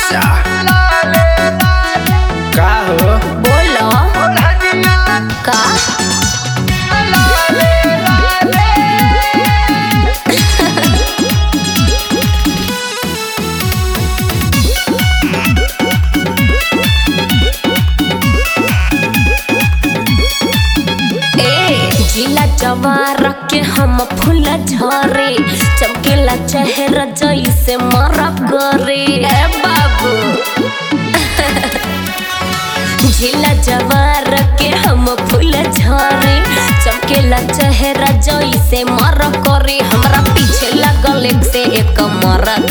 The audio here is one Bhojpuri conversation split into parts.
अच्छा का हो बोलो का जिला जवार के हम फूल झरे चमकेला चेहरा जैसे मरा करे ए बाबू जिला जवार के हम फूल झरे चमकेला चेहरा जैसे मरा करे हमरा पीछे लगल एक से एक मरद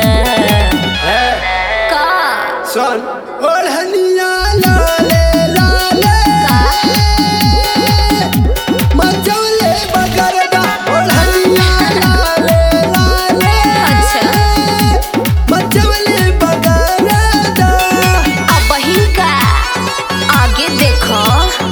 का सुन ओढ़निया लाले लाले मचौले बगरदा ओढ़निया लाले लाले अच्छा मचौले बगरदा अब ही का आगे देखो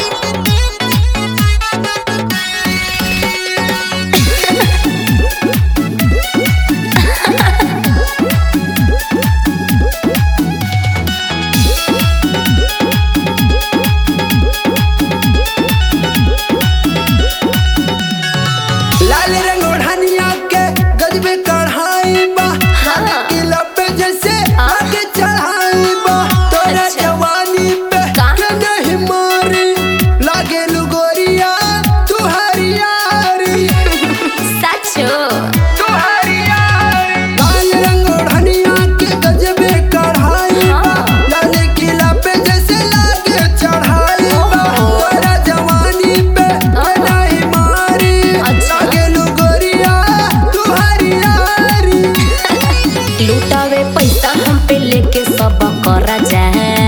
लाल रंग ओढ़निया के गजबे कढ़ाई बा हाँ। किला पे जैसे आगे चढ़ाई बा तोरा अच्छा। जवानी पे का? के नहीं मारी लागे लुगोरिया तू हरियारी सचो तू हरियारी लाल रंग ओढ़निया के गजबे कढ़ाई बा हाँ। लाल किला पे जैसे लागे चढ़ाई बा ओहो। तोरा जवानी पे के नहीं मारी अच्छा। लागे लुगोरिया तू हरियारी लुटावे पैसा हम पे लेके सब करा जाए